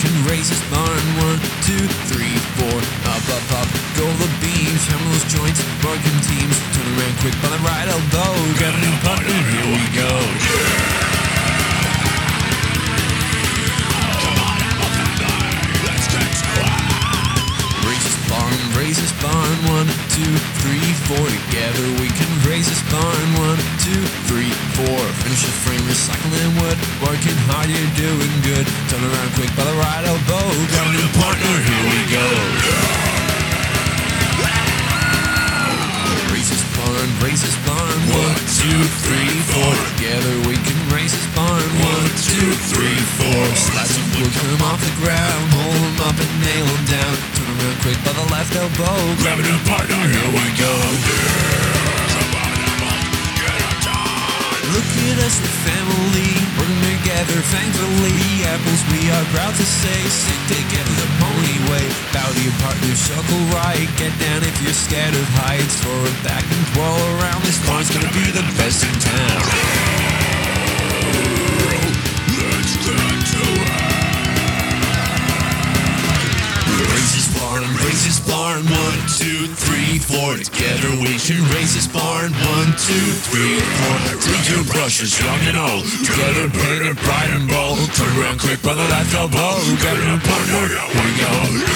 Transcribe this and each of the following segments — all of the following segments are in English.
can raise this barn. 1, 2, 3, 4. Up, up, up, go the beams. Hammer those joints, working teams. Turn around quick by the right elbow. Got a new partner, here we go. Raise this barn, 1, 2, 3, 4. Together we can raise this barn. 1, 2, 3, 4. Finish the frame, recycling wood. Working hard, you're doing good. Turn around quick by the right elbow. Got a new partner, here we go. Raise this barn, 1, 2, 3, 4. Together we can raise this barn. 1, 2, 3, 4. Slice of wood, come off the ground. Hold them up and nail them down. Turn around quick by the left elbow. Grab a new partner, here we go. Look at us, we're family, working together, thankfully. Apples, we are proud to say, stick together the pony way. Bow to your partner, circle right. Get down if you're scared of heights. Forward, back, and twirl around. This barn's gonna be the best in town. Let's get to it. Raise this barn, 1, 2, 3, 4. Together we can raise this barn. 1, 2, 3, 4. Take your brushes, strong and old. Together paint it bright and bold. Turn around quick by the left elbow. Got a new partner, here we go.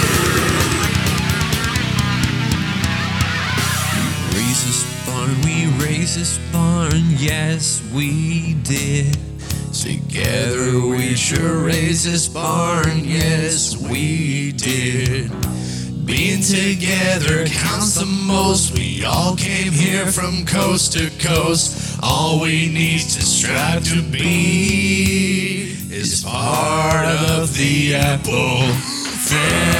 Raise this barn, we raise this barn. Yes, we did. Together we sure raise this barn. Yes, we did. Being together counts the most. We all came here from coast to coast. All we need to strive to be is part of the Apple family.